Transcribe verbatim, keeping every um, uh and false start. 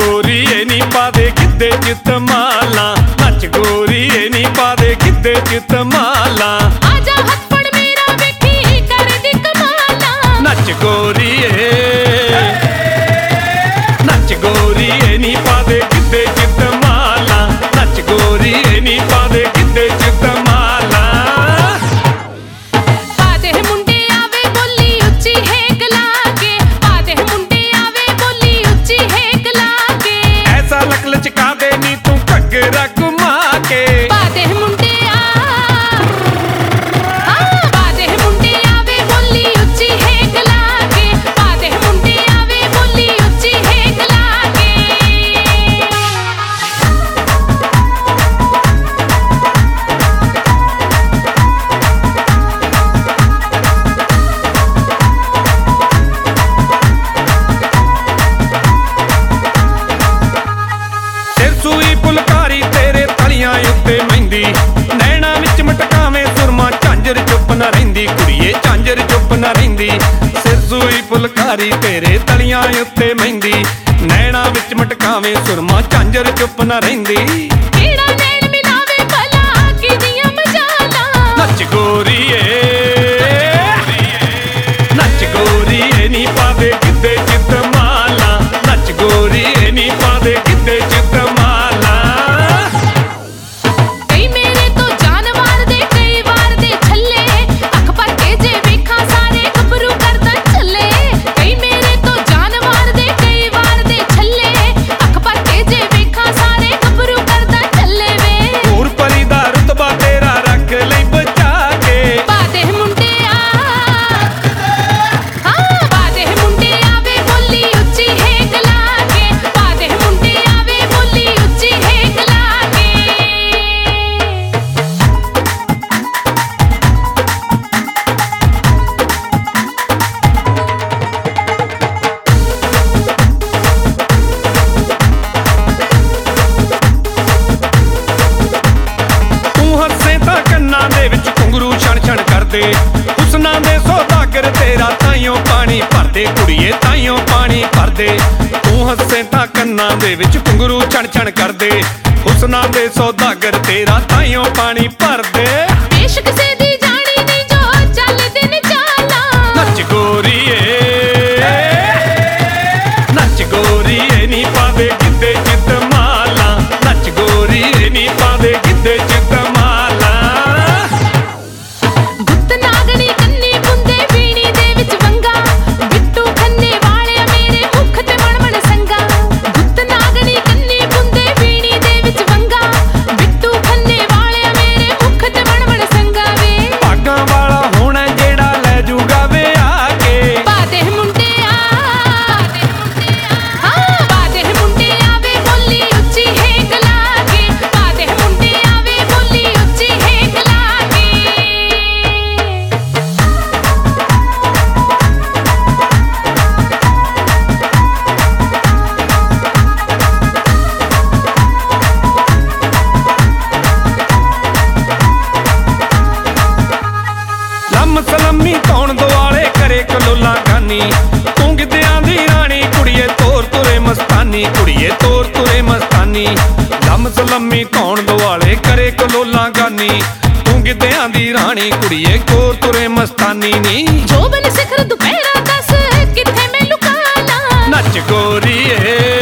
ਗੋਰੀਏ ਨੀ ਪਾਦੇ ਗਿੱਧੇ ਚ ਧਮਾਲਾਂ, ਨੱਚ ਗੋਰੀਏ ਨੀ ਪਾਦੇ ਗਿੱਧੇ ਚ ਧਮਾਲਾਂ। ਆਜਾ ਹੱਥ ਫੜ ਮੇਰਾ ਵੇਖੀ ਕਰਦੀ ਕਮਾਲਾਂ, ਨੱਚ ਗੋਰੀਏ ਨੱਚ ਗੋਰੀਏ ਨੀ ਪਾਦੇ ਗਿੱਧੇ ਚ ਧਮਾਲਾਂ, ਨੱਚ ਗੋਰੀਏ ਨੀ ਪਾਦੇ ਗਿੱਧੇ ਚ ਧਮਾਲਾਂ। ਪਾਦੇ ਮੁੰਡੇ ਆਵੇ ਬੋਲੀ ਉੱਚੀ ਹੇਕ ਲਾ ਕੇ, ਪਾਦੇ ਮੁੰਡੇ ਆਵੇ ਬੋਲੀ ਉੱਚੀ ਹੇਕ ਲਾ ਕੇ। ਐਸਾ ਲਕ ਲਚਕਾ ਦੇ ਨੀ ਤੂੰ ਘੱਗਰਾ ਘੁਮਾ ਕੇ। ਪਾਦੇ ਮੁੰਡੇ ਆ ਹਾਂ ਪਾਦੇ ਮੁੰਡੇ ਆਵੇ ਬੋਲੀ ਉੱਚੀ ਹੇਕ ਲਾ ਕੇ, ਪਾਦੇ ਮੁੰਡੇ ਆਵੇ ਬੋਲੀ ਉੱਚੀ ਹੇਕ ਲਾ ਕੇ। ਸਿਰ ਸੂਈ ਫੁਲਕਾਰੀ ਤੇਰੇ ਤਲੀਆਂ ਉੱਤੇ ਮਹਿੰਦੀ, ਨੈਣਾ ਵਿੱਚ ਮਟਕਾਵੇਂ ਸੁਰਮਾ ਝਾਂਜਰ ਚੁੱਪ ਨਾ ਰਹਿੰਦੀ ਕੁੜੀਏ, ਝਾਂਜਰ ਚੁੱਪ ਨਾ ਰਹਿੰਦੀ। ਸਿਰ ਸੂਈ ਫੁਲਕਾਰੀ ਤੇਰੇ ਤਲੀਆਂ ਉੱਤੇ ਮਹਿੰਦੀ, ਨੈਣਾ ਵਿੱਚ ਮਟਕਾਵੇਂ ਸੁਰਮਾ ਝਾਂਜਰ ਚੁੱਪ ਨਾ ਰਹਿੰਦੀ। ਕਿਹੜਾ ਨੈਣ ਮਿਲਾਵੇ ਭਲਾ ਕਿਦੀਆਂ ਮਜਾਲਾਂ, ਨੱਚ ਗੋਰੀਏ ਨੱਚ ਗੋਰੀਏ ਨੀ ਪਾਦੇ ਗਿੱਧੇ ਚ ਧਮਾਲਾਂ, ਨੱਚ ਗੋਰੀਏ ਨੀ ਪਾਦੇ ਗਿੱਧੇ ਚ ਧਮਾਲਾਂ। ਕਈ ਮੇਰੇ ਤੋਂ ਜਾਨ ਵਾਰਦੇ ਕਈ ਵਾਰ ਦੇ ਛੱਲੇ, ਅੱਖ ਭਰ ਕੇ ਜੇ ਵੇਖਾਂ ਸਾਰੇ ਗੱਭਰੂ ਕਰਦਾ ਚੱਲੇ। ਕਈ ਮੇਰੇ ਤੋਂ ਜਾਨ ਵਾਰਦੇ ਕਈ ਵਾਰ ਦੇ ਛੱਲੇ, ਅੱਖ ਭਰ ਕੇ ਜੇ ਵੇਖਾਂ ਸਾਰੇ ਗੱਭਰੂ ਕਰਦਾ ਚੱਲੇ ਵੇ। ਹੂਰ ਪਰੀ ਦਾ ਰੁਤਬਾ ਤੇਰਾ ਰੱਖ ਲਈ ਬਚਾ ਕੇ। ਪਾਦੇ ਮੁੰਡੇ ਆ ਹਾਂ ਪਾਦੇ ਮੁੰਡੇ ਆਵੇ ਬੋਲੀ ਉੱਚੀ ਹੇਕ ਲਾ ਕੇ, ਪਾਦੇ ਮੁੰਡੇ ਆਵੇ ਬੋਲੀ ਉੱਚੀ ਹੇਕ ਲਾ ਕੇ। ਤੂੰ ਹੱਸੇ ਤਾਂ ਕੰਨਾਂ ਦੇ ਵਿੱਚ ਘੁੰਗਰੂ ਛਣ ਛਣ ਕਰਦੇ, ਹੁਸਨਾਂ ਦੇ ਸੌਦਾਗਰ ਤੇਰਾ ਤਾਈਓ ਪਾਣੀ ਭਰਦੇ ਕੁੜੀਏ, ਤਾਈਓ ਪਾਣੀ ਭਰਦੇ। ਤੂੰ ਹੱਸੇ ਤਾਂ ਕੰਨਾਂ ਦੇ ਵਿੱਚ ਘੁੰਗਰੂ ਛਣ ਛਣ ਕਰਦੇ, ਹੁਸਨਾਂ ਦੇ ਸੌਦਾਗਰ ਤੇਰਾ ਤਾਈਓ ਪਾਣੀ ਭਰਦੇ। ਪੇਸ਼ ਕਿਸੇ ਦੀ ਜਾਣੀ ਨਹੀਂ ਜੋ ਚੱਲਦੇ ਨੇ ਚਾਲਾਂ, ਨੱਚ ਗੋਰੀਏ ਨੱਚ ਗੋਰੀਏ ਨੀ ਪਾਦੇ ਗਿੱਧੇ ਚ ਧਮਾਲਾਂ, ਨੱਚ ਗੋਰੀਏ ਨੀ ਪਾਦੇ ਗਿੱਧੇ ਚ ਧਮਾਲਾਂ। ਗੁੱਤ ਨਾਗਣੀ ਕੰਨੀ ਪੁੰਦੇ ਵੀਣੀ ਦੇ ਵਿੱਚ ਵੰਗਾ, ਬਿੱਟੂ ਖੰਨੇ ਵਾਲਿਆ ਮੇਰੇ ਮੁਖ ਤੇ ਮਣ ਮਣ ਸੰਗਾ। ਗੁੱਤ ਨਾਗਣੀ ਕੰਨੀ ਪੁੰਦੇ ਵੀਣੀ ਦੇ ਵਿੱਚ ਵੰਗਾ, ਬਿੱਟੂ ਖੰਨੇ ਵਾਲਿਆ ਮੇਰੇ ਮੁਖ ਤੇ ਮਣ ਮਣ ਸੰਗਾ ਵੇ। ਭਾਗਾਂ ਵਾਲਾ ਹੋਣਾ ਜਿਹੜਾ ਲੈ ਜੂਗਾ ਵੇ ਆ ਕੇ। ਪਾਦੇ ਮੁੰਡੇ ਆ ਹਾਂ ਪਾਦੇ ਮੁੰਡੇ ਆਵੇ ਬੋਲੀ ਉੱਚੀ ਹੇਕ ਲਾ ਕੇ, ਪਾਦੇ ਮੁੰਡੇ ਆਵੇ ਬੋਲੀ ਉੱਚੀ ਹੇਕ ਲਾ ਕੇ। ਲੰਮ ਸਲਮੀ ਧੌਣ ਦੁਆਲੇ ਕਰੇ ਕਲੋਲਾ ਖਾਨੀ, ਤੂੰ ਗਿੱਧਿਆਂ ਦੀ ਰਾਣੀ ਕੁੜੀਏ ਤੋਰ ਤੁਰੇ ਮਸਤਾਨੀ, ਕੁੜੀਏ ਤੋਰ ਤੁਰੇ ਮਸਤਾਨੀ। ਲੰਮ ਸਲਮੀ ਧੌਣ ਦੁਆਲੇ ਕਰੇ ਕਲੋਲਾ ਗਾਨੀ, ਤੂੰ ਗਿੱਧਿਆਂ ਦੀ ਰਾਣੀ ਕੁੜੀਏ ਤੋਰ ਤੁਰੇ ਮਸਤਾਨੀ ਨੀ। ਜੋਬਨ ਸਿਖਰ ਦੁਪਹਿਰਾ ਦੱਸ ਕਿੱਥੇ ਮੈਂ ਲੁਕਾ ਲਾਂ, ਨੱਚ ਗੋਰੀਏ